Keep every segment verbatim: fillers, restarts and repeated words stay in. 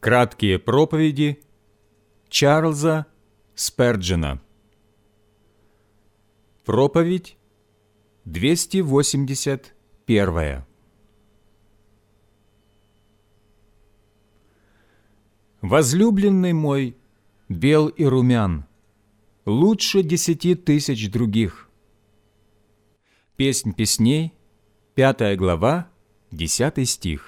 Краткие проповеди Чарльза Сперджена. Проповедь двести восемьдесят первая. Возлюбленный мой бел и румян, лучше десяти тысяч других. Песнь песней, пятая глава, десятый стих.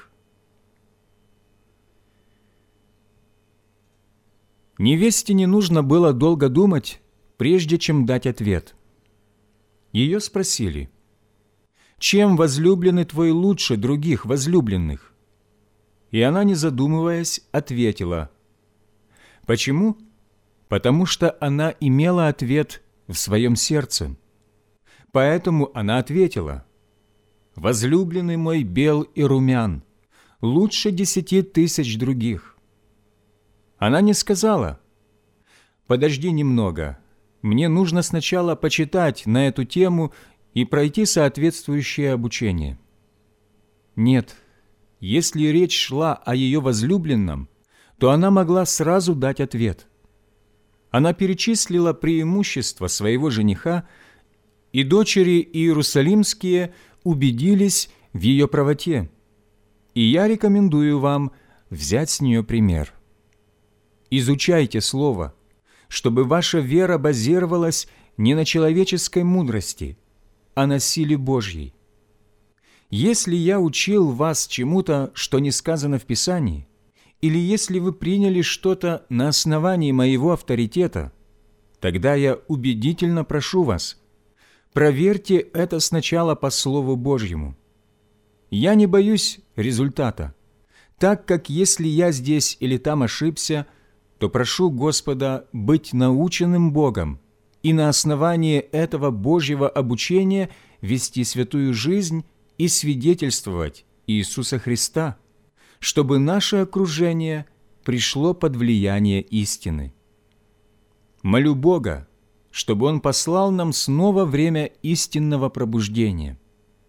Невесте не нужно было долго думать, прежде чем дать ответ. Ее спросили: «Чем возлюбленный твой лучше других возлюбленных?» И она, не задумываясь, ответила: «Почему? Потому что она имела ответ в своем сердце. Поэтому она ответила: возлюбленный мой бел и румян, лучше десяти тысяч других». Она не сказала: «Подожди немного, мне нужно сначала почитать на эту тему и пройти соответствующее обучение». Нет, если речь шла о ее возлюбленном, то она могла сразу дать ответ. Она перечислила преимущества своего жениха, и дочери иерусалимские убедились в ее правоте, и я рекомендую вам взять с нее пример. Изучайте Слово, чтобы ваша вера базировалась не на человеческой мудрости, а на силе Божьей. Если я учил вас чему-то, что не сказано в Писании, или если вы приняли что-то на основании моего авторитета, тогда я убедительно прошу вас, проверьте это сначала по Слову Божьему. Я не боюсь результата, так как если я здесь или там ошибся, то прошу Господа быть наученным Богом и на основании этого Божьего обучения вести святую жизнь и свидетельствовать Иисуса Христа, чтобы наше окружение пришло под влияние истины. Молю Бога, чтобы Он послал нам снова время истинного пробуждения.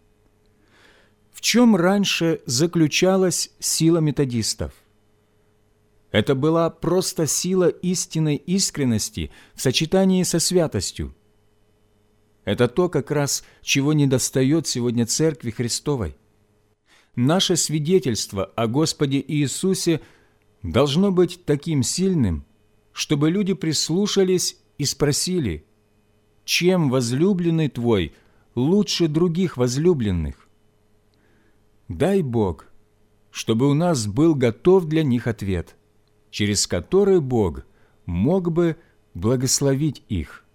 В чем раньше заключалась сила методистов? Это была просто сила истинной искренности в сочетании со святостью. Это то как раз, чего недостает сегодня Церкви Христовой. Наше свидетельство о Господе Иисусе должно быть таким сильным, чтобы люди прислушались и спросили: «Чем возлюбленный твой лучше других возлюбленных?» Дай Бог, чтобы у нас был готов для них ответ, через который Бог мог бы благословить их.